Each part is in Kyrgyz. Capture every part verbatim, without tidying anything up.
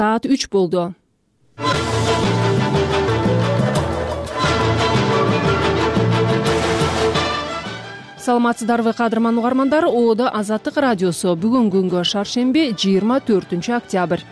Саат үч болду. Саламатсыздарбы кадырман угармандар, Оодо Азаттык радиосу. Бүгүн күнгө шаршемби, жыйырма төртүнчү октябрь.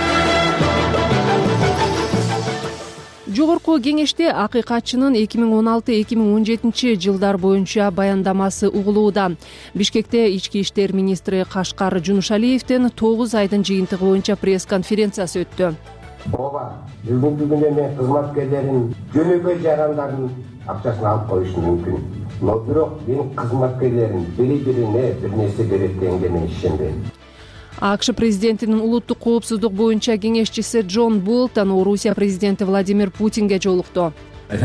Жогорку кеңеште акыйкатчынын эки миң он алты эки миң он жетинчи жылдар боюнча баяндамасы угулууда. Бишкекте ички иштер министри Кашкар Жунушалиевдин тогуз айдын жыйынтыгы боюнча пресс-конференциясы өттү. Ооба, бүгүнкү күндө мен кызматкерлердин жөнөкөй жарандардын акчасын алып коюшум мүмкүн. Но бирок менин кызматкерлерим бири-бирине бир нерсе берет дегенге мен ишенбейм. АКШ президентинин улуттук коопсуздук боюнча кеңешчиси Джон Болтон Орусия президенти Владимир Путинге жолукту.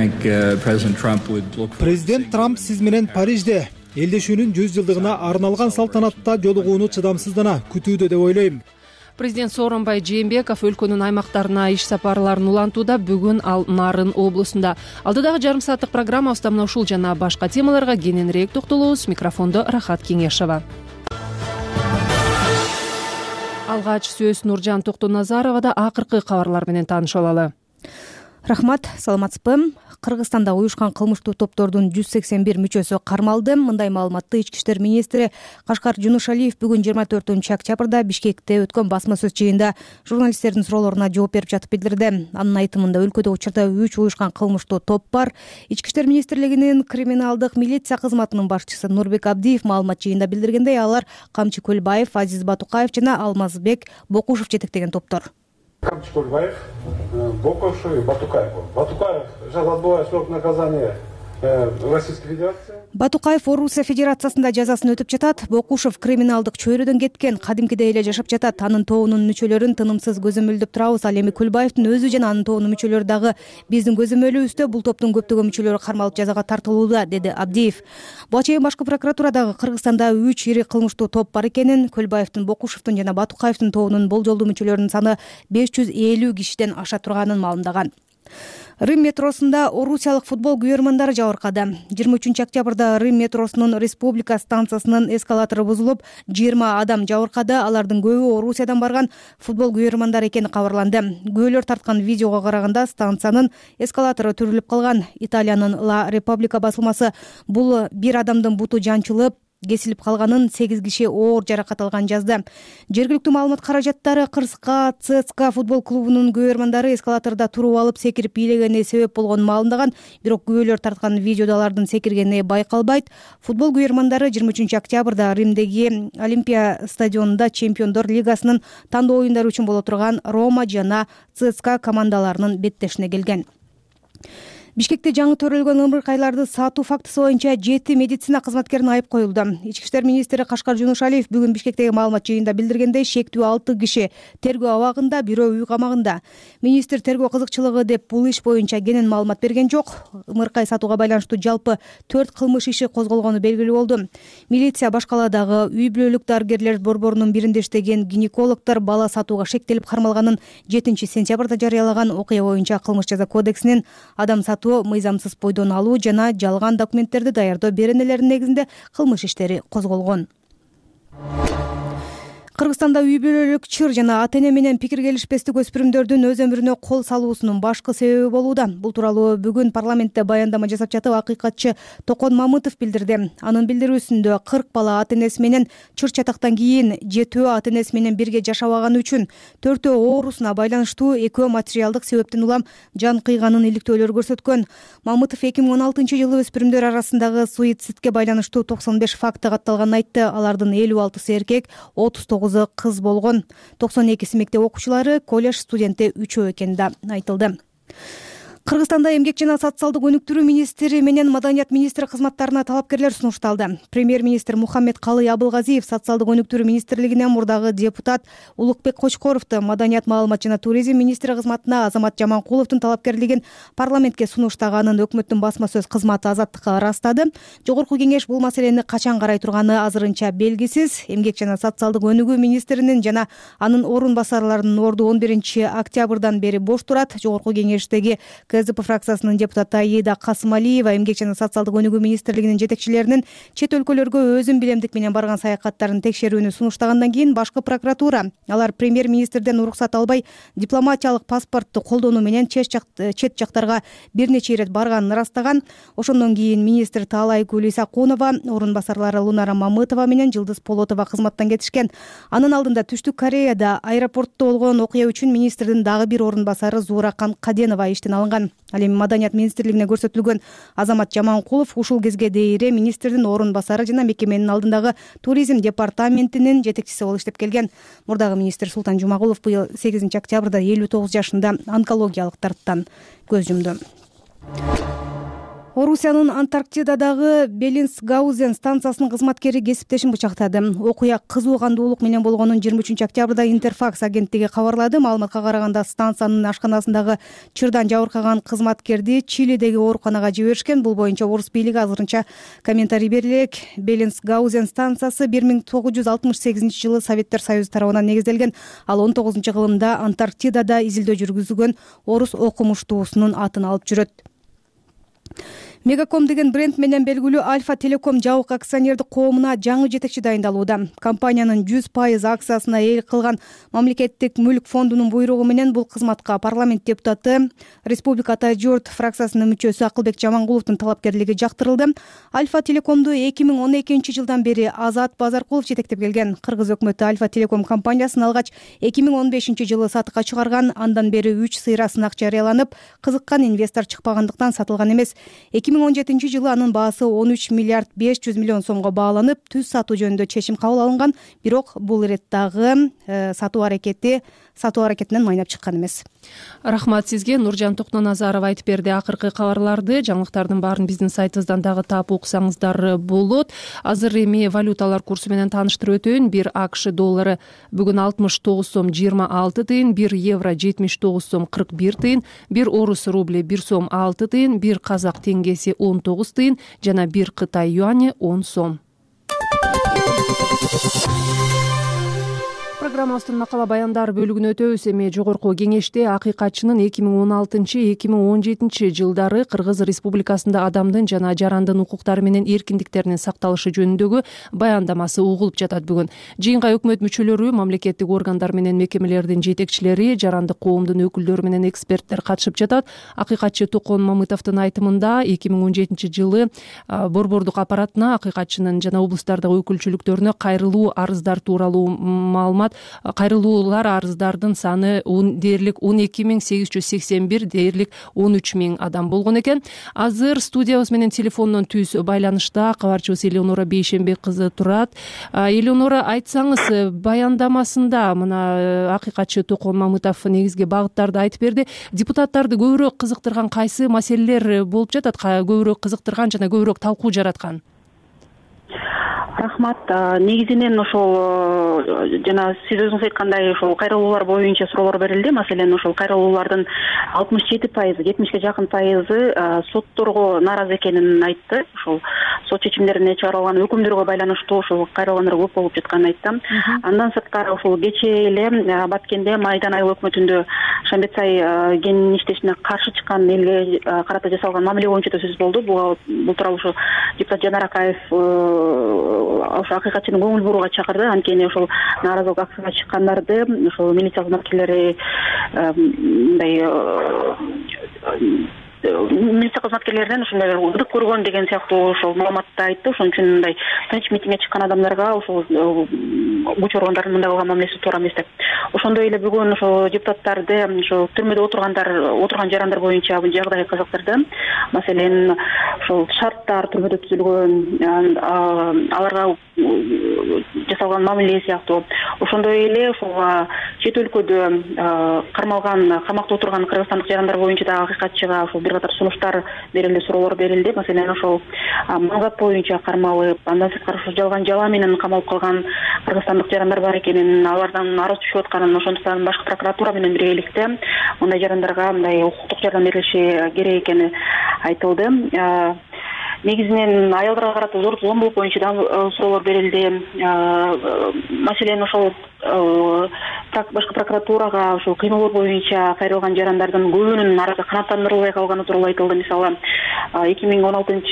Президент Трамп сиз менен Парижде элдешүүнүн жүз жылдыгына арналган салтанатта жолугууну чыдамсыздана күтүүдө деп ойлойм. Президент Сооронбай Жээнбеков өлкөнүн аймактарына иш сапарларын улантууда. Бүгүн ал Нарын облусунда. Алдыдагы жарым сааттык программабызда мына ушул жана башка темаларга кененирээк токтолобуз. Микрофондо Рахат Кеңешова. Алгач сөз Нуржан Токтоназаровада. Акыркы кабарлар менен таанышып алалы. Рахмат, саламатсызбы? Кыргызстанда уюшкан кылмыштуу топтордун жүз сексен бир мүчөсү кармалды. Мындай маалыматты ички иштер министри Кашкар Жунушалиев бүгүн жыйырма төртүнчү октябрда Бишкекте өткөн басма сөз жыйында журналисттердин суроолоруна жооп берип жатып билдирди. Анын айтымында өлкөдө учурда үч уюшкан кылмыштуу топ бар. Ички иштер министрлигинин криминалдык милиция кызматынын башчысы Нурбек Абдиев маалымат жыйында билдиргендей, алар Камчы Көлбаев, Азиз Батукаев жана Алмазбек Бокушев жетектеген топтор. Камчы Көлбаев, Бокушев и Батукаев. Батукаев сейчас отбывает срок наказания в Российской Федерации. Батукаев Орусия Федерациясында жазасын өтүп жатат. Бокушев криминалдык чөйрөдөн кеткен, кадимкидей эле жашап жатат. Анын тобунун мүчөлөрүн тынымсыз көзөмөлдөп турабыз. Ал эми Көлбаевдин өзү жана анын тобунун мүчөлөрү дагы биздин көзөмөлүбүздө. Бул топтун көптөгөн мүчөлөрү кармалып жазага тартылууда, деди Абдиев. Буга чейин башкы прокуратурадагы Кыргызстанда үч ири кылмыштуу топ бар экенин, Көлбаевдин, Бокушевдин жана Батукаевдин тобунун болжолдуу мүчөлөрүнүн саны беш жүз элүү кишиден аша турганын маалымдаган. Рим метросунда орусиялык футбол күйөрмандары жабыркады. жыйырма үчүнчү октябрда Рим метросунун Республика станциясынын эскалатору бузулуп, жыйырма адам жабыркады. Алардын көбү Орусиядан барган футбол күйөрмандары экени кабарланды. Күбөлөр тарткан видеого караганда станциянын эскалатору түрүлүп калган. Италиянын Ла Република басылмасы бул бир адамдын буту жанчылып кесилип калганын, сегиз киши оор жаракат алган жазды. Жергиликтүү маалымат каражаттары Кырска ЦСКА футбол клубунун күйөрмандары эскалаторда туруп алып секирип бийлегенине себеп болгонун маалымдаган, бирок күбөлөр тарткан видеодо алардын секиргени байкалбайт. Футбол күйөрмандары жыйырма үчүнчү октябрда Римдеги Олимпия стадионунда Чемпиондор лигасынын тандоо оюндары үчүн боло турган Рома жана ЦСКА командаларынын беттешине келген. Бишкекте жаңы төрөлгөн ымыркайларды сатуу фактысы боюнча жети медицина кызматкерине айып коюлду. Ички иштер министри Кашкар Жунушалиев бүгүн Бишкектеги маалымат жыйында билдиргендей, шектүү алты киши тергөө абагында, бирөө үй камагында. Министр тергөө кызыкчылыгы деп бул иш боюнча кенен маалымат берген жок. Ымыркай сатууга байланыштуу жалпы төрт кылмыш иши козголгону белгилүү болду. Милиция башкаладагы үй бүлөлүк дарыгерлер борборунун биринде иштеген гинекологдор бала сатууга шектелип кармалганын жетинчи сентябрда жарыялаган окуя боюнча кылмыш жаза кодексинин адам сатуу, мыйзамсыз бойдон алуу жана жалган документтерди даярдоо беренелеринин негизинде кылмыш иштери козголгон. Кыргызстанда үй бүлөлүк чыр жана ата-эне менен пикир келишпестик өспүрүмдөрдүн өз өмүрүнө кол салуусунун башкы себеби болууда. Бул тууралуу бүгүн парламентте баяндама жасап жатып акыйкатчы Токон Мамытов билдирди. Анын билдирүүсүндө кырк бала ата-энеси менен чыр чатактан кийин жетөө ата-энеси менен бирге жашабаганы үчүн, төртөө оорусуна байланыштуу, экөө материалдык себептен улам жан кыйганын иликтөөлөр көрсөткөн. Мамытов эки миң он алтынчы жылы өспүрүмдөр арасындагы суицидке байланыштуу токсон беш факты катталганын айтты. Алардын элүү алтысы эркек, отуз тогузу кыз болгон. токсон экиси мектеп окуучулары, колледж студенти үчөө экени да айтылды. Кыргызстанда эмгек жана социалдык өнүктүрүү министри менен маданият министри кызматтарына талапкерлер сунушталды. Премьер-министр Мухаммед Калый Абылгазиев социалдык өнүктүрүү министрлигинен мурдагы депутат Улукбек Кочкоровду, маданият, маалымат жана туризм министри кызматына Азамат Жаманкуловдун талапкерлигин парламентке сунуштаганын өкмөттүн басма сөз кызматы Азаттыкка ырастады. Жогорку кеңеш бул маселени качан карай турганы азырынча белгисиз. Эмгек жана социалдык өнүгүү министринин жана анын орун басарларынын орду он биринчи октябрдан бери бош турат. Жогорку кеңештеги КЗП фракциясынын депутаты Аида Касымалиева Эмгек жана социалдык өнүгүү министрлигинин жетекчилеринин чет өлкөлөргө өзүн билемдик менен барган саякаттарын текшерүүнү сунуштагандан кийин башкы прокуратура алар премьер-министрден уруксат албай дипломатиялык паспортту колдонуу менен чет жактарга бир нече ирет барганын ырастаган. Ошондон кийин министр Таалай Гулисакунова, орун басарлары Лунара Мамытова менен Жылдыз Полотова кызматтан кетишкен. Анын алдында Түштүк Кореяда аэропортто болгон окуя үчүн министрдин дагы бир орун басары Зууракан Каденова иштен алынган. Ал эми Маданият министрлигине көрсөтүлгөн Азамат Жаманкулов ушул кезге дейре министрдин орун басары жана мекеменин алдындагы туризм департаментинин жетекчиси болуп иштеп келген. Мурдагы министр Султан Жумагулов быйыл сегизинчи октябрда элүү тогуз жашында онкологиялык дарттан көз жумду. Орусиянын Антарктидадагы Беллинсгаузен станциясынын кызматкери кесиптешин бычактады. Окуя кызуу кандуулук менен болгонун жыйырма үчүнчү октябрда Интерфакс агенттиги кабарлады. Маалыматка караганда станциянын ашканасындагы чырдан жабыркаган кызматкерди Чилидеги ооруканага жиберишкен. Бул боюнча орус бийлиги азырынча комментарий бере элек. Беллинсгаузен станциясы бир миң тогуз жүз алтымыш сегизинчи жылы Советтер Союзу тарабынан негизделген. Ал он тогузунчу кылымда Антарктидада изилдөө жүргүзгөн орус окумуштуусунун атын алып жүрөт. Мегаком деген бренд менен белгилүү Альфа Телеком жабык акционердик коомуна жаңы жетекчи дайындалууда. Компаниянын жүз пайыз акциясына эл кылган мамлекеттик мүлк фондунун буйругу менен бул кызматка парламент депутаты, Республика Атай журт фракциясынын мүчөсү Акылбек Жамангуловдун талапкерлиги жактырылды. Альфа Телекомду эки миң он экинчи жылдан бери Азат Базаркулов жетектеп келген. Кыргыз өкмөтү Альфа Телеком компаниясын алгач эки миң он бешинчи жылы сатыкка чыгарган. Андан бери үч сыйра сынак жарыяланып, кызыккан инвестор чыкпагандыктан сатылган эмес. эки миң он жетинчи жылы анын баасы он үч миллиард беш жүз миллион сомго бааланып, түз сатуу жөнүндө чечим кабыл алынган. Бирок бул иреттагы э, сатуу аракети сатуу аракетинен майнап чыккан эмес. Рахмат сизге. Нуржан Токноназаров айтып берди акыркы кабарларды. Жаңылыктардын баарын биздин сайтыбыздан дагы таап окусаңыздар болот. Азыр эми валюталар курсу менен тааныштырып өтөйүн. Бир АКШ доллары бүгүн алтымыш тогуз сом жыйырма алты тыйын, бир евро жетимиш тогуз сом кырк бир тыйын, бир орус рубли бир сом алты тыйын, бир казак теңгеси он тогуз тыйын жана бир Кытай юани он сом. Программабыздын макала баяндар бөлүгүнө өтөбүз. Эми жогорку кеңеште акыйкатчынын эки миң он алтынчы эки миң он жетинчи жылдары Кыргыз Республикасында адамдын жана жарандын укуктары менен эркиндиктеринин сакталышы жөнүндөгү баяндамасы угулуп жатат бүгүн. Жыйынга өкмөт мүчөлөрү, мамлекеттик органдар менен мекемелердин жетекчилери, жарандык коомдун өкүлдөрү менен эксперттер катышып жатат. Акыйкатчы Токон Мамытовдун айтымында эки миң он жетинчи жылы борбордук аппаратына, акыйкатчынын жана облустардагы өкүлчүлүктөрүнө кайрылуу арыздар тууралуу маалымат кайрылуулар арыздардын саны дээрлик он эки миң сегиз жүз сексен бир, дээрлик он үч миң адам болгон экен. Азыр студиябыз менен телефондон түз байланышта кабарчыбыз Элеонора Бейшенбек кызы турат. Элеонора, айтсаңыз, баяндамасында мына акыйкатчы Токон Мамытов негизги багыттарды айтып берди. Депутаттарды көбүрөөк кызыктырган кайсы маселелер болуп жатат, көбүрөөк кызыктырган жана көбүрөөк талкуу жараткан? Рахмат. Негизинен ошол жана сиз өзүңүз айткандай ошол кайрылуулар боюнча суроолор берилди. Маселен ошол кайрылуулардын алтымыш жети пайызы, жетимишке жакын пайызы сотторго нааразы экенин айтты. Ошол сот чечимдерине чыгарылган өкүмдөргө байланыштуу ошол кайрылгандар көп болуп жатканын айтты. Андан сырткары ошол кечээ эле Баткенде Майдан айыл өкмөтүндө Шамбетсай кен иштешине каршы чыккан элге карата жасалган мамиле боюнча да сөз болду. Бул тууралуу ошо депутат Жанар Акаев ошо акыйкатчынын көңүл бурууга чакырды. Анткени ошол нааразылык акцияга чыккандарды ошол милиция кызматкерлери мындай милиция кызматкерлеринен ушундай ырдык көргөн деген сыяктуу ошол маалыматты айтты. Ошон үчүн мындай тынч митингге чыккан адамдарга ошол күч органдардын мындай кылган мамилеси туура эмес деп. Ошондой эле бүгүн ошол депутаттарды ошо түрмөдө отургандар отурган жарандар боюнча жагдай кызыктырды. Маселен ошол шарттар түрмөдө түзүлгөн, аларга жасалган мамиле сыяктуу. Ошондой эле ошол чет өлкөдө кармалган, камакта отурган кыргызстандык жарандар боюнча да акыйкатчыга ошол бир катар сунуштар берилди, суроолор берилди. Маселен ошол мангат боюнча кармалып, андан сырткары ошол жалган жала менен камалып калган кыргызстандык жарандар бар экенин, алардан арыз түшүп атканын, ошондуктан башкы прокуратура менен биргеликте мындай жарандарга мындай укуктук жардам берилиши керек экени айтылды. негизинен аялдарга карата зордук зомбулук боюнча да суроолор берилди. Маселен ошол башкы прокуратурага ошол кыймылдар боюнча кайрылган жарандардын көбүнүн арызы канааттандырылбай калганы тууралуу айтылды. Мисалы эки миң он алтынчы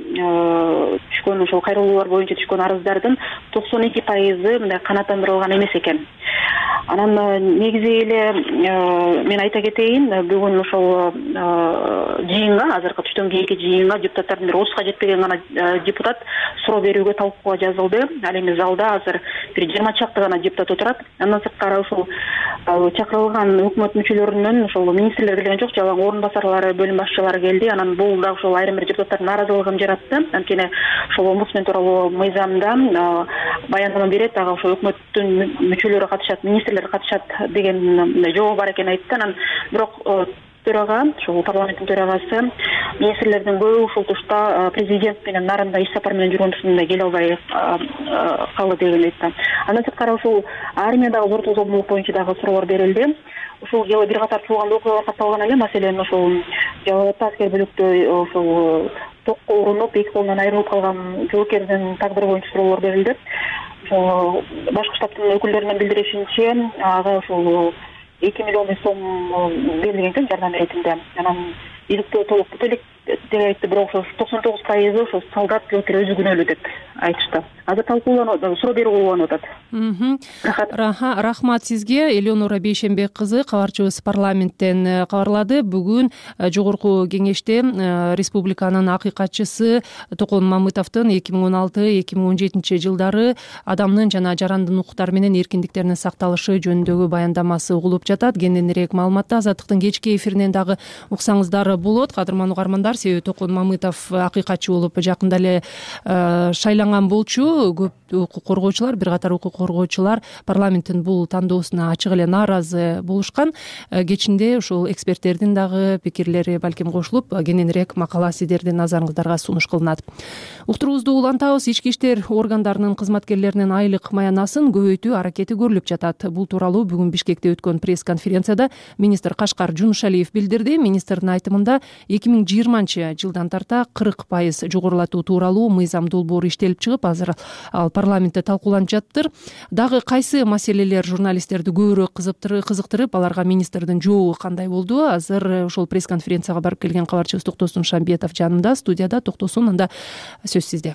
жылы түшкөн ошол кайрылуулар боюнча түшкөн арыздардын токсон эки пайызы мындай канааттандырылган эмес экен. Анан негизи эле мен айта кетейин, бүгүн ошол жыйынга, азыркы түштөн кийинки жыйынга депутаттардын бир отузга жетпеген гана депутат суроо берүүгө талкууга жазылды. Ал эми залда азыр бир жыйырма чакты гана депутат отурат. Андан сырткары ушул чакырылган өкмөт мүчөлөрүнөн ошол министрлер келген жок, жалаң орун басарлары, бөлүм башчылары келди. Анан бул да ошол айрым бир депутаттардын нааразылыгын жаратты. Анткени ошол омбудсмен тууралуу мыйзамда баяндама берет, ага ошол өкмөттүн мүчөлөрү катышат, министрлер катышат деген жобо бар экенин айтты. Анан бирок төрага, ошол парламенттин төрагасы министрлердин көбү ушул тушта президент менен нарында иш сапар менен жүргөндүктөн келе албай калды деген айтты. Андан сырткары ушул армиядагы зордук зомбулук боюнча дагы суроолор берилди. Ушул жылы бир катар чуулган окуялар катталган эле. Маселен ошол Жалал Абад аскер бөлүктө ошол токко урунуп, эки колунан айрылып калган жоокердин тагдыры боюнча суроолор берилди. Ошол башкы штабтын өкүлдөрүнүн билдиришинче, ага ошол эки миллион сом берилген экен жардам иретинде. Анан иликтөө толук бүтө элек деп айтты, бирок ошо токсон тогуз пайызы ошол солдат жоокер өзү күнөөлүү деп айтышты. Азыр талкууланып, суроо берүү уланып атат. Рахмат сизге. Элеонора Бейшенбек кызы, кабарчыбыз парламенттен кабарлады. Бүгүн жогорку кеңеште республиканын акыйкатчысы Токон Мамытовдун эки миң он алты эки миң он жетинчи жылдары адамдын жана жарандын укуктары менен эркиндиктеринин сакталышы жөнүндөгү баяндамасы угулуп жатат. Кененирээк маалыматты Азаттыктын кечки эфиринен дагы уксаңыздар болот. Кадырман угармандар, себеби Токон Мамытов акыйкатчы болуп жакында эле шайланган болчу. Көп укук коргоочулар, бир катар укук коргоочулар парламенттин бул тандоосуна ачык эле нааразы болушкан. Кечинде ушул эксперттердин дагы пикирлери балким кошулуп, кененирээк макала сиздердин назарыңыздарга сунуш кылынат. Уктуруубузду улантабыз. Ички иштер органдарынын кызматкерлеринин айлык маянасын көбөйтүү аракети көрүлүп жатат. Бул тууралуу бүгүн Бишкекте өткөн пресс-конференцияда министр Кашкар Жунушалиев билдирди. Министрдин айтымында эки миң жыйырманчы жылдан тарта кырк пайыз жогорулатуу тууралуу мыйзам долбоору иштелип чыгып, азыр ал парламентте талкууланып жатыр. Дагы кайсы маселелер журналисттерди көбүрөөк кызыктырып, аларга министрдин жообу кандай болду? Азыр ошол пресс-конференцияга барып келген кабарчыбыз Токтосун Шамбетов жанында, студияда. Токтосун, анда сөз сизде.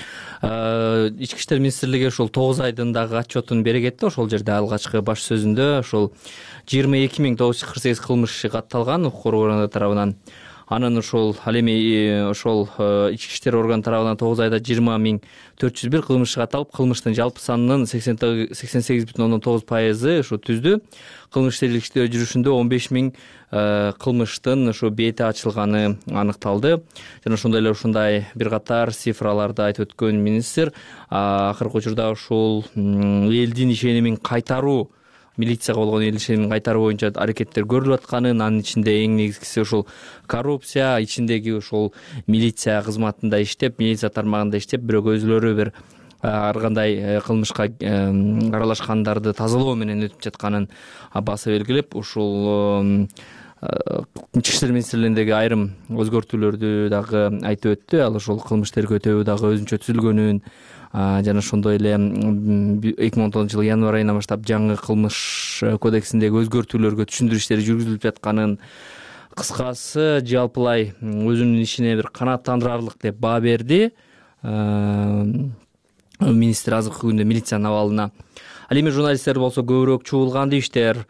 Ички иштер министрлиги ошол тогуз айдын дагы отчетун бере кетти. Ошол жерде алгачкы баш сөзүндө ошол жыйырма эки миң тогуз жүз кырк сегиз кылмыш катталган укук коргоо органдары тарабынан. Анын ошол ал эми ошол ички иштер органы тарабынан тогуз айда жыйырма миң төрт жүз бир кылмыш катталып, кылмыштын жалпы санынын сексен сегиз бүтүн ондон тогуз пайызы ушу түздү. Кылмыш иштери жүрүшүндө он беш миң кылмыштын ушу бети ачылганы аныкталды. Жана ошондой эле ушундай бир катар цифраларды айтып өткөн министр акыркы учурда ушул элдин ишенимин кайтаруу, милицияга болгон эл ишенимин кайтаруу боюнча аракеттер көрүлүп атканын, анын ичинде эң негизгиси ушул коррупция ичиндеги ушул милиция кызматында иштеп, милиция тармагында иштеп, бирок өзүлөрү бир ар кандай кылмышка аралашкандарды тазалоо менен өтүп жатканын баса белгилеп, ушул ички иштер министрлигиндеги айрым өзгөртүүлөрдү дагы айтып өттү. Ал ошол кылмыш тергөө дагы өзүнчө түзүлгөнүн, жана ошондой эле эки миң он тогузунчу жылы январь айынан баштап жаңы кылмыш кодексиндеги өзгөртүүлөргө түшүндүрүү иштери жүргүзүлүп жатканын, кыскасы жалпылай өзүнүн ишине бир канааттандырарлык деп баа берди министр азыркы күндө милициянын абалына. Ал эми журналисттер болсо көбүрөөк чуулган дейиштер,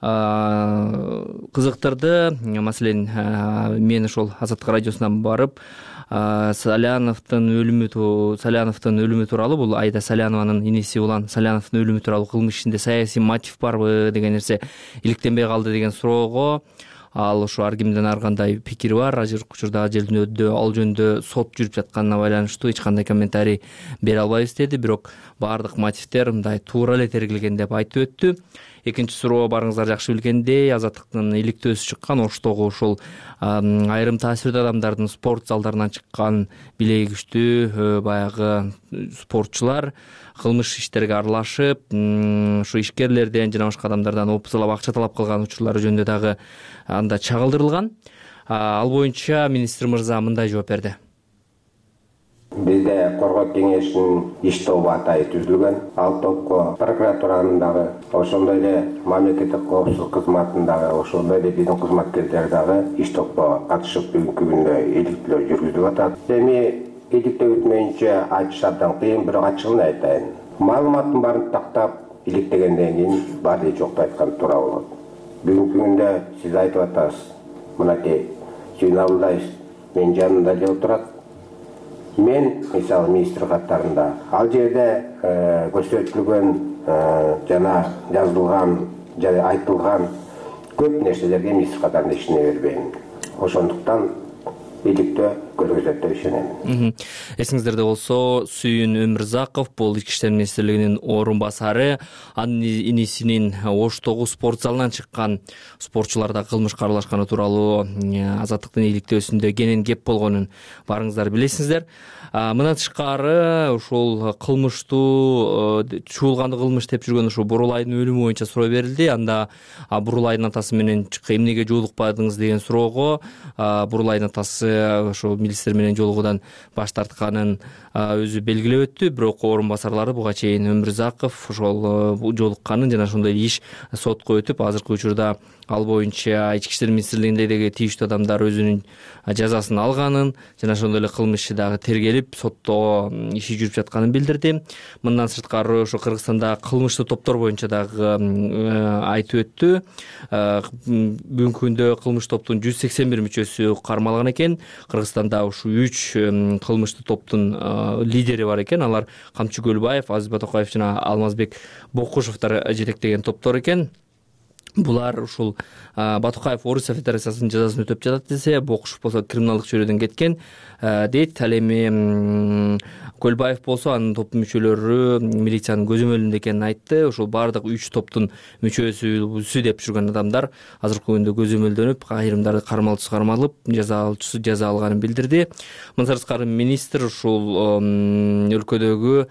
кызыктырды. Маселен, мен ошол Азаттык радиосунан барып Саляновдун өлүмү Саляновдун өлүмү тууралуу, бул Айда Салянованын инеси улан Саляновдун өлүмү тууралуу кылмыш ишинде саясий мотив барбы деген нерсе иликтенбей калды деген суроого ал ошо ар кимдин ар кандай пикири бар. Азыркы учурда желдөөдө ал жөнүндө сот жүрүп жатканына байланыштуу эч кандай комментарий бере албайбыз деди. Бирок баардык мотивдер мындай туура эле тергелген деп айтып өттү. Экинчи суроо барыңыздар жакшы билгендей, Азаттыктын иликтөөсү чыккан Оштогу ушул айрым таасирдүү адамдардын спорт залдарынан чыккан билеги күчтүү баягы спортчулар кылмыш иштерге аралашып, ушу ишкерлерден жана башка адамдардан опусалап акча талап кылган учурлары жөнүндө дагы анда чагылдырылган. Ал боюнча министр мырза мындай жооп берди. Бизде коргоо кеңешинин иш тобу атайы түзүлгөн. Ал топко прокуратуранын дагы, ошондой эле мамлекеттик коопсуздук кызматынын дагы, ошондой эле биздин кызматкерлер дагы иш топко катышып бүгүнкү күндө иликтөө жүргүзүп атат. Эми иликтөө бүтмөйүнчө айтыш абдан кыйын, бирок ачыгын айтайын. Маалыматтын баарын тактап иликтегенден кийин баары жокту айткан туура болот. Бүгүнкү күндө сиз айтып атасыз. Мынакей Сүйүн мен жанында эле отурат. Мен мисалы министр каттарында ал жерде көрсөтүлгөн жана жазылган жана айтылган көп нерселерге министр катарында ишене бербейм. Ошондуктан иликтөө көргөзөт деп ишенем. Эсиңиздерде болсо, Сүйүн Өмүрзаков бул Ички иштер министрлигинин орун басары, анын инисинин Оштогу спорт залынан чыккан спортчуларда кылмышка аралашканы тууралуу Азаттыктын иликтөөсүндө кенен кеп болгонун барыңыздар билесиңиздер. Мындан тышкары ушул кылмыштуу чуулганды кылмыш деп жүргөн ушул Бурулайдын өлүмү боюнча суроо берилди. Анда Бурулайдын атасы менен эмнеге жолукпадыңыз деген суроого Бурулайдын атасы ошо милиция менен жолугуудан баш тартканын өзү белгилеп өттү. Бирок орун басарлары буга чейин Өмүрзаков ошол жолукканын жана ошондой иш сотко өтүп, азыркы учурда ал боюнча Ички иштер министрлигиндеги тийиштүү адамдар өзүнүн жазасын алганын жана ошондой эле кылмыш иши дагы тергелип, сотто иши жүрүп жатканын билдирди. Мындан сырткары ошо Кыргызстанда кылмыштуу топтор боюнча дагы айтып өттү. Бүгүнкү күндө кылмыш топтун жүз сексен бир мүчөсү кармалган экен. Кыргызстанда ушу үч кылмыштуу топтун лидери бар экен. Алар Камчы Көлбаев, Азиз Батокаев жана Алмазбек Бокушевдер жетектеген топтор экен. Булар ушул Батукаев Орусия Федерациясынын жазасын өтөп жатат десе, Бокушев болсо криминалдык чөйрөдөн кеткен дейт. Ал эми Көлбаев болсо анын топтун мүчөлөрү милициянын көзөмөлүндө экенин айтты. Ошол баардык үч топтун мүчөсү деп жүргөн адамдар азыркы күндө көзөмөлдөнүп, айрымдары кармалуусуз кармалып, жаза алуусу жаза алганын билдирди. Мындан тышкары министр ушул өлкөдөгү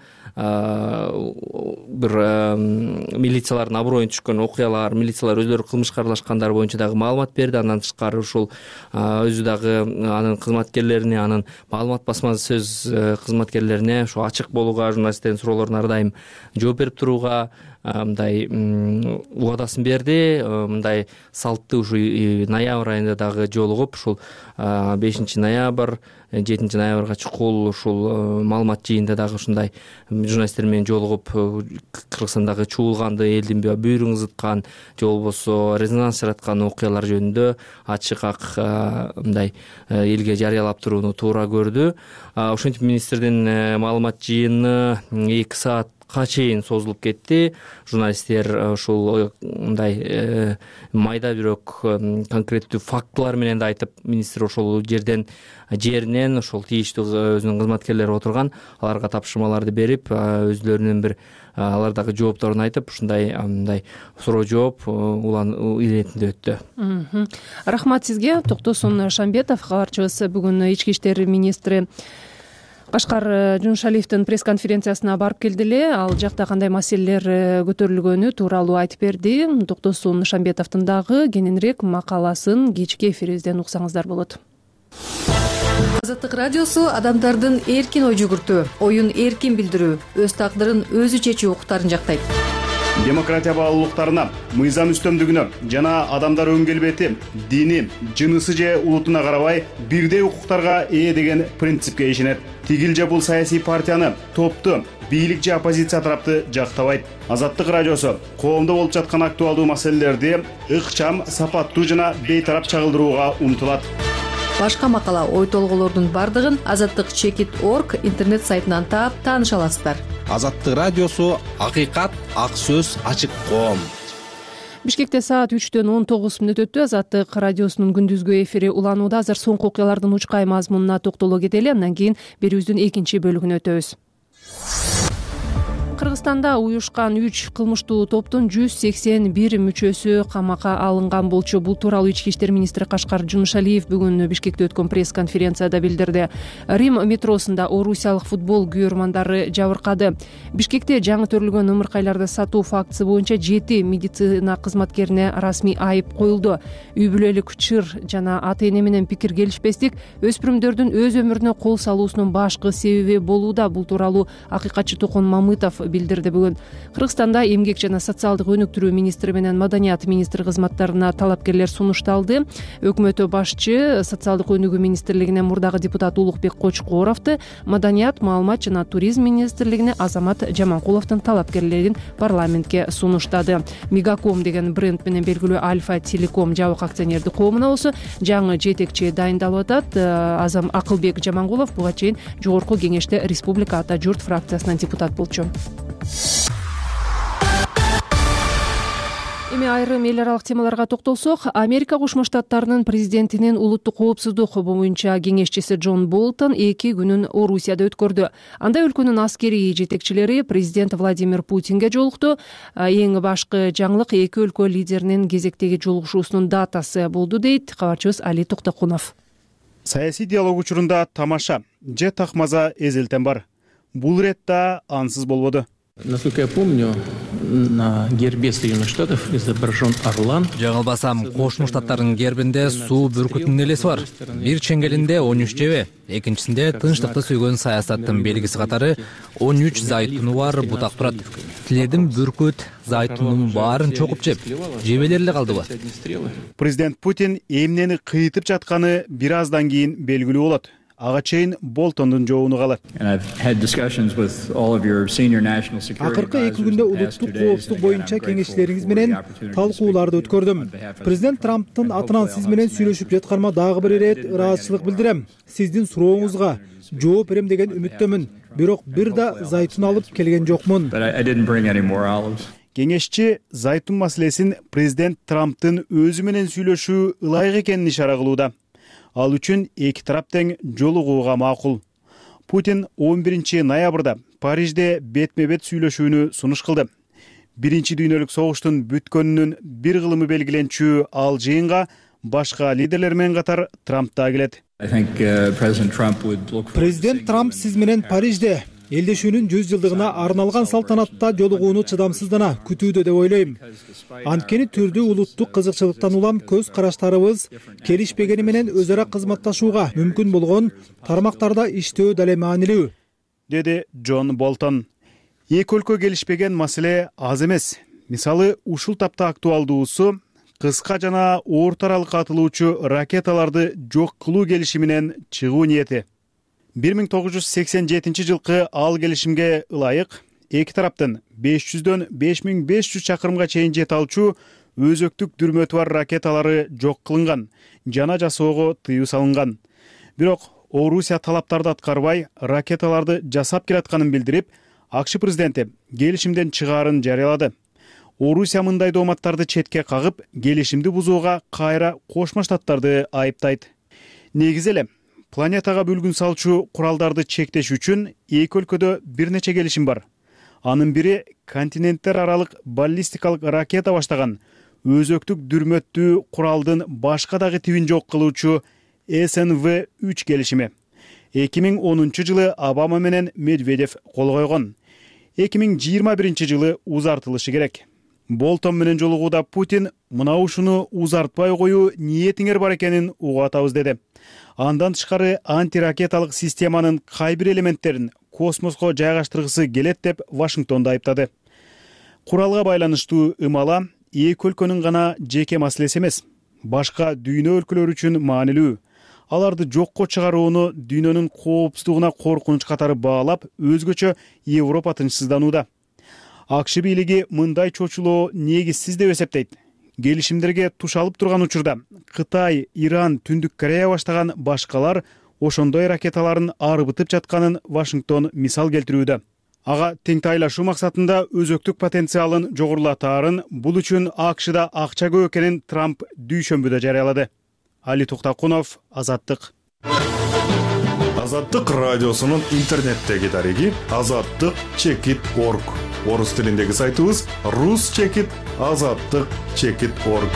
бир милициялардын аброюн түшкөн окуялар, милициялар өздөрү кылмышка аралашкандар боюнча дагы маалымат берди. Андан тышкары ушул өзү дагы анын кызматкерлерине, анын маалымат басма сөз кызматкерлерине ошо ачык болууга, журналисттердин суроолоруна ар дайым жооп берип турууга мындай убадасын берди. Мындай салтты ушу ноябрь айында дагы жолугуп, ушул бешинчи ноябрь, жетинчи ноябрга чукул ушул маалымат жыйында дагы ушундай журналисттер менен жолугуп, Кыргызстандагы чуулганды, элдин бүйүрүн ызыткан же болбосо резонанс жараткан окуялар жөнүндө ачык ак мындай элге жарыялап турууну туура көрдү. Ошентип министрдин маалымат жыйыны эки саат чейин созулуп кетти. Журналисттер ушул мындай майда бирок конкреттүү фактылар менен да айтып, министр ошол жерден жеринен ошол тийиштүү өзүнүн кызматкерлери отурган, аларга тапшырмаларды берип, өзлөрүнүн бир алар дагы жоопторун айтып, ушундай мындай суроо жооп улан иретинде өттү. Рахмат сизге. Токтосун Шамбетов, кабарчыбыз, бүгүн ички иштер министри Кашкар Жунушалиевдин пресс-конференциясына барып келди эле. Ал жакта кандай маселелер көтөрүлгөнү тууралуу айтып берди. Токтосун Шамбетовдун дагы кененирээк макаласын кечки эфирибизден уксаңыздар болот. Азаттык радиосу адамдардын эркин ой жүгүртүү, оюн эркин билдирүү, өз тагдырын өзү чечүү укуктарын жактайт. Демократия баалуулуктарына, мыйзам үстөмдүгүнө жана адамдар өн келбети, дини, жынысы же улутуна карабай бирдей укуктарга ээ деген принципке ишенет. Тигил же бул саясий партияны, топту, бийлик же оппозиция тарапты жактабайт. Азаттык радиосу коомдо болуп жаткан актуалдуу маселелерди ыкчам, сапаттуу жана бейтарап чагылдырууга умтулат. Башка макала, ой толгоолордун бардыгын азаттык чекит точка орг интернет сайтынан таап тааныша аласыздар. Азаттык радиосу акыйкат, ак сөз, ачык коом. Бишкекте саат үчтөн он тогуз мүнөт өттү. Азаттык радиосунун күндүзгү эфири уланууда. Азыр соңку окуялардын учкай мазмунуна токтоло кетели. Андан кийин берүүбүздүн экинчи бөлүгүнө өтөбүз. Кыргызстан Кыргызстанда уюшкан үч кылмыштуу топтун жүз сексен бир мүчөсү камакка алынган болчу. Бул тууралуу ички иштер министри Кашкар Жунушалиев бүгүн Бишкекте өткөн пресс-конференцияда билдирди. Рим метросунда орусиялык футбол күйөрмандары жабыркады. Бишкекте жаңы төрүлгөн ымыркайларды сатуу фактысы боюнча жети медицина кызматкерине расмий айып коюлду. Үй бүлөлүк чыр жана ата-эне менен пикир келишпестик өспүрүмдөрдүн өз өмүрүнө кол салуусунун башкы себеби болууда. Бул тууралуу акыйкатчы Токон Мамытов билдирди бүгүн. Кыргызстанда эмгек жана социалдык өнүктүрүү министри менен маданият министри кызматтарына талапкерлер сунушталды. Өкмөттө башчы социалдык өнүгүү министрлигине мурдагы депутат Улукбек Кочкоровду, маданият, маалымат жана туризм министрлигине Азамат Жаманкуловдун талапкерлерин парламентке сунуштады. Мегаком деген бренд менен белгилүү Альфа Телеком жабык акционердик коомуна болсо жаңы жетекчи дайындалып атат. Азам Акылбек Жаманкулов буга чейин жогорку кеңеште Республика ата журт фракциясынан депутат болчу. Эми айрым эл аралык темаларга токтолсок, Америка Кошмо Штаттарынын президентинин улуттук коопсуздук боюнча кеңешчиси Джон Болтон эки күнүн Орусияда өткөрдү. Анда өлкөнүн аскерий жетекчилери президент Владимир Путинге жолукту. Эң башкы жаңылык эки өлкө лидеринин кезектеги жолугушуусунун датасы болду, дейт кабарчыбыз Али Токтокунов. Саясий диалог учурунда тамаша же такмаза эзелтен бар. Бул иретте ансыз болбоду. Насколько я помню, на гербе Соединенных Штатов изображен орлан. Жаңылбасам, Кошмо Штаттарынын гербинде суу бүркүтүнүн элеси бар. Бир чеңгелинде он үч жебе, экинчисинде тынчтыкты сүйгөн саясаттын белгиси катары он үч зайтуну бар бутак турат. Тилердин бүркүт, зайтунун баарын чокуп жеп, жебелер эле калдыбы? Президент Путин эмнени кыйтып жатканы бир аздан кийин белгилүү болот. Ага чейин Болтондун жообуну калат. Акыркы эки күндө улуттук коопсуздук боюнча кеңешчилериңиз менен талкууларды өткөрдүм. Президент Трамптын атынан сиз менен сүйлөшүп жатканыма дагы бир ирет ыраазычылык билдирем. Сиздин сурооңузга жооп берем деген үмүттөмүн. Бирок бир да зайтун алып келген жокмун. Кеңешчи зайтун маселесин президент Трамптын өзү менен сүйлөшүү ылайык экенин ишара кылууда. Ал үчүн эки тарап тең жолугууга макул. Путин он биринчи ноябрда Парижде бетме-бет сүйлөшүүнү сунуш кылды. Биринчи дүйнөлүк согуштун бүткөнүнүн бир кылымы белгиленчү ал жыйынга башка лидерлер менен катар Трамп да келет. Президент Трамп сиз менен Парижде элдешүүнүн жүз жылдыгына арналган салтанатта жолугууну чыдамсыздана күтүүдө деп ойлойм. Анткени түрдүү улуттук кызыкчылыктан улам көз караштарыбыз келишпегени менен өз ара кызматташууга мүмкүн болгон тармактарда иштөө дале маанилүү, деди Джон Болтон. Эки өлкө келишпеген маселе аз эмес. Мисалы, ушул тапта актуалдуусу кыска жана орто аралыкка атылуучу ракеталарды жок кылуу келишиминен чыгуу ниети. бир миң тогуз жүз сексен жетинчи жылкы ал келишимге ылайык эки тараптын беш жүздөн беш миң беш жүз чакырымга чейин жете алчу өзөктүк дүрмөтү бар ракеталары жок кылынган жана жасоого тыюу салынган. Бирок Орусия талаптарды аткарбай ракеталарды жасап келатканын билдирип, АКШ президенти келишимден чыгаарын жарыялады. Орусия мындай дооматтарды четке кагып, келишимди бузууга кайра Кошмо Штаттарды айыптайт. Негизи эле планетага бүлгүн салчу куралдарды чектеш үчүн эки өлкөдө бир нече келишим бар. Анын бири континенттер аралык баллистикалык ракета баштаган өзөктүк дүрмөттүү куралдын башка дагы тибин жок кылуучу эс эн ви үч келишими. эки миң онунчу жылы Обама менен Медведев кол койгон. эки миң жыйырма биринчи жылы узартылышы керек. Болтон менен жолугууда Путин мына ушуну узартпай коюу ниетиңер бар экенин угуп атабыз деди. Андан тышкары антиракеталык системанын кай бир элементтерин космоско жайгаштыргысы келет деп Вашингтонду айыптады. Куралга байланыштуу ымала эки өлкөнүн гана жеке маселеси эмес, башка дүйнө өлкөлөрү үчүн маанилүү. Аларды жокко чыгарууну дүйнөнүн коопсуздугуна коркунуч катары баалап, өзгөчө Европа тынчсызданууда. АКШ бийлиги мындай чочулоо негизсиз деп эсептейт. Келишимдерге тушалып турган учурда Кытай, Иран, Түндүк Корея баштаган башкалар ошондой ракеталарын арбытып жатканын Вашингтон мисал келтирүүдө. Ага теңтайлашуу максатында өзөктүк потенциалын жогорулатаарын, бул үчүн АКШда акча көп экенин Трамп дүйшөмбүдө жарыялады. Али Токтокунов, Азаттык. Азаттык радиосунун интернеттеги дареги азаттык чекит орг. Орус тилиндеги сайтыбыз рус чекит азаттык чекит орг.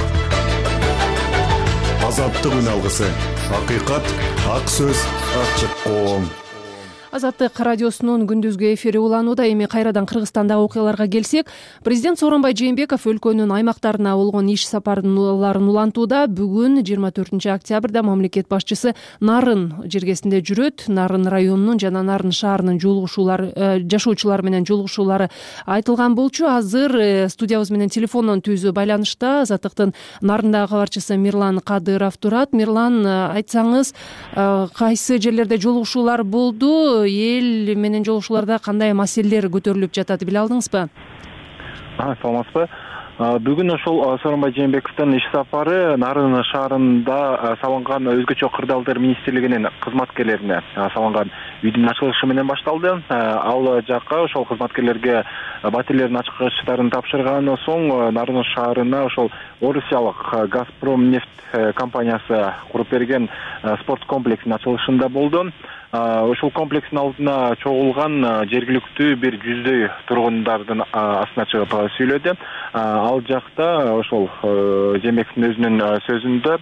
Азаттык үн алгысы. Акыйкат, ак сөз, ачык коом. Азаттык радиосунун күндүзгү эфири уланууда. Эми кайрадан Кыргызстандагы окуяларга келсек, президент Сооронбай Жээнбеков өлкөнүн аймактарына болгон иш сапарларын улантууда. Бүгүн жыйырма төртүнчү октябрда мамлекет башчысы Нарын жергесинде жүрөт. Нарын районунун жана Нарын шаарынын жолугушуулары, жашоочулары менен жолугушуулары айтылган болчу. Азыр студиябыз менен телефондон түзүү байланышта Азаттыктын Нарындагы кабарчысы Мирлан Кадыров турат. Мирлан, айтсаңыз, кайсы жерлерде жолугушуулар болду? Эл менен жолугушууларда кандай маселелер көтөрүлүп жатат, биле алдыңызбы? Саламатсызбы. Бүгүн ошол Сооронбай Жээнбековдун иш сапары Нарын шаарында салынган өзгөчө кырдаалдар министрлигинин кызматкерлерине салынган үйдүн ачылышы менен башталды. Ал жакка ошол кызматкерлерге батирлердин ачкычтарын тапшырган соң Нарын шаарына ошол орусиялык Газпром нефть компаниясы куруп берген спорт комплексинин ачылышында болду. Ошол комплекстин алдына чогулган жергиликтүү бир жүздөй тургундардын астына чыгып сүйлөдү. Ал жакта ошол Жээнбековдун өзүнүн сөзүндө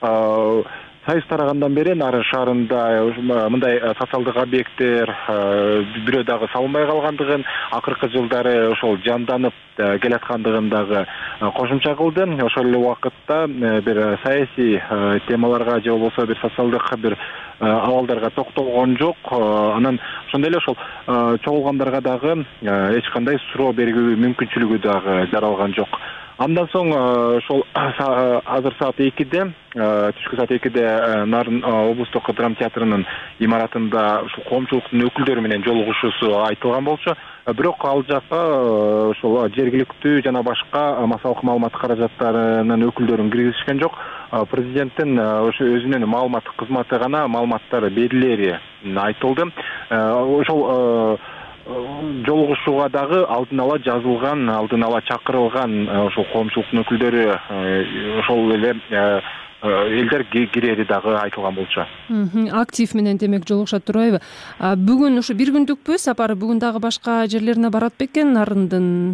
Союз тарагандан бери Нарын шаарында мындай социалдык объекттер бирөө дагы салынбай калгандыгын, акыркы жылдары ошол жанданып келаткандыгын дагы кошумча кылды. Ошол эле убакытта бир саясий темаларга же болбосо бир социалдык бир абалдарга токтолгон жок. Анан ошондой эле ошол чогулгандарга дагы эч кандай суроо бергүү мүмкүнчүлүгү дагы жаралган жок. Андан соң ошол азыр саат экиде, түшкү саат экиде Нарын облустук драма театрынын имаратында ушул коомчулуктун өкүлдөрү менен жолугушуусу айтылган болчу. Бирок ал жакка ошол жергиликтүү жана башка массалык маалымат каражаттарынын өкүлдөрүн киргизишкен жок. Президенттин ошо өзүнүн маалыматтык кызматы гана маалыматтар берилери айтылды. Ошол жолугушууга дагы алдын ала жазылган, алдын ала чакырылган ошол коомчулуктун өкүлдөрү, ошол эле элдер кирери дагы айтылган болчу. Актив менен демек жолугушат турбайбы? Бүгүн ушу бир күндүкпү сапары? Бүгүн дагы башка жерлерине барат бекен Нарындын?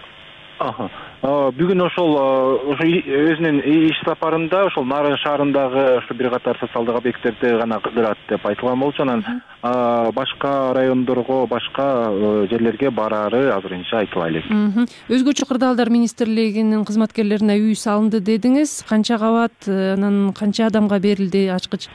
Бүгүн ошол өзүнүн иш сапарында ошол Нарын шаарындагы ошо бир катар социалдык объекттерди гана кыдырат деп айтылган болчу. Анан башка райондорго, башка жерлерге барары азырынча айтыла элек. Өзгөчө кырдаалдар министрлигинин кызматкерлерине үй салынды дедиңиз. Канча кабат, анан канча адамга берилди ачкыч?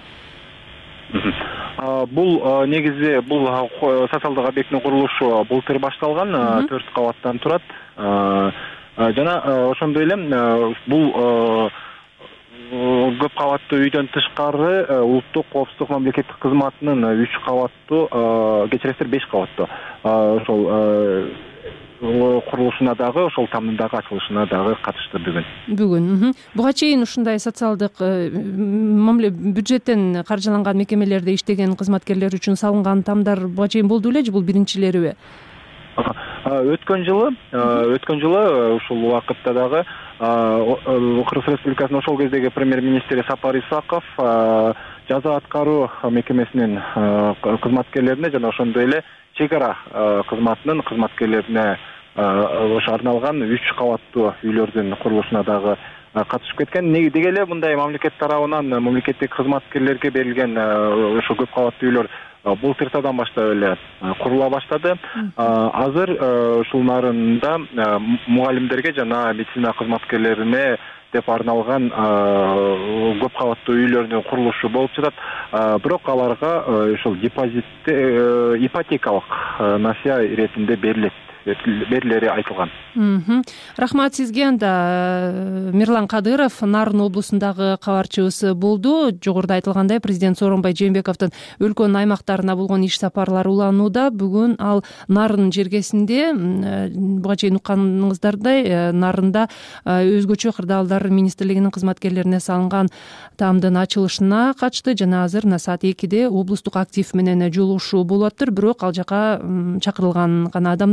Бул негизи бул социалдык объекттин курулушу былтыр башталган, төрт кабаттан турат. Жана ошондой эле бул көп кабаттуу үйдөн тышкары улуттук коопсуздук мамлекеттик кызматынын үч кабаттуу, кечиресиздер беш кабаттуу ошол курулушуна дагы, ошол тамдындагы ачылышына дагы катышты бүгүн. Бүгүн. Буга чейин ушундай социалдык бюджеттен каржыланган мекемелерде иштеген кызматкерлер үчүн салынган тамдар буга чейин болду эле же бул биринчилериби? Өткөн жылы, өткөн жылы ушул убакытта дагы Кыргыз Республикасынын ошол кездеги премьер-министри Сапар Исаков жаза аткаруу мекемесинин кызматкерлерине жана ошондой эле чек ара кызматынын кызматкерлерине ошо арналган үч кабаттуу үйлөрдүн курулушуна дагы катышып кеткен. Деги эле мындай мамлекет тарабынан мамлекеттик кызматкерлерге берилген ошо көп кабаттуу үйлөр былтыртадан баштап эле курула баштады. Азыр ушул Нарында мугалимдерге жана медицина кызматкерлерине деп арналган көп кабаттуу үйлөрдүн курулушу болуп жатат. Бирок аларга ушул депозит ипотекалык насыя иретинде берилет. берилери айтылган. Рахмат сизге. Анда Мирлан Кадыров Нарын облусундагы кабарчыбыз болду. Жогоруда айтылгандай, президент Сооронбай Жээнбековдун өлкөнүн аймактарына болгон иш сапарлары уланууда. Бүгүн ал Нарын жергесинде, буга чейин укканыңыздардай, Нарында өзгөчө кырдаалдар министрлигинин кызматкерлерине салынган таамдын ачылышына катышты жана азыр саат экиде облустук актив менен жолугушуу болуп атыр. Бирок ал жака чакырылган гана адамдар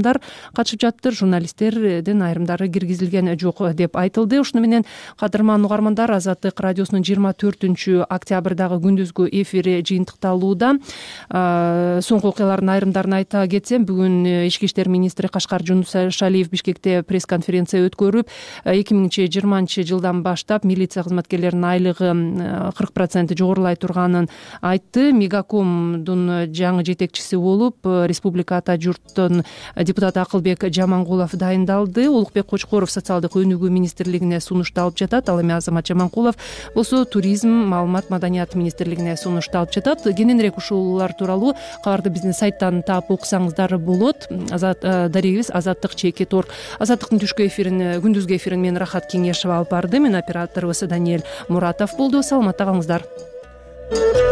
катышып жатыптыр. Журналисттердин айрымдары киргизилген жок деп айтылды. Ушуну менен кадырман угармандар, Азаттык радиосунун жыйырма төртүнчү октябрдагы күндүзгү эфири жыйынтыкталууда. Соңку окуялардын айрымдарын айта кетсем, бүгүн ички иштер министри Кашкар Жунушалиев Бишкекте пресс-конференция өткөрүп, эки миң жыйырманчы жылдан баштап милиция кызматкерлеринин айлыгы кырк процент жогорулай турганын айтты. Мегакомдун жаңы жетекчиси болуп республика ата журттун депутаты Акылбек Жаманкулов дайындалды. Улукбек Кочкоров социалдык өнүгүү министрлигине сунушталып жатат. Ал эми Азамат Жаманкулов болсо туризм, маалымат, маданият министрлигине сунушталып жатат. Кененирээк ушулар тууралуу кабарды биздин сайттан таап окусаңыздар болот. Дарегибиз Азаттык чеки торг. Азаттыктын түшкү эфирин, күндүзгү эфирин мен Рахат Кеңешева алып барды. Мен операторубуз Даниэль Муратов болду. Саламатта калыңыздар.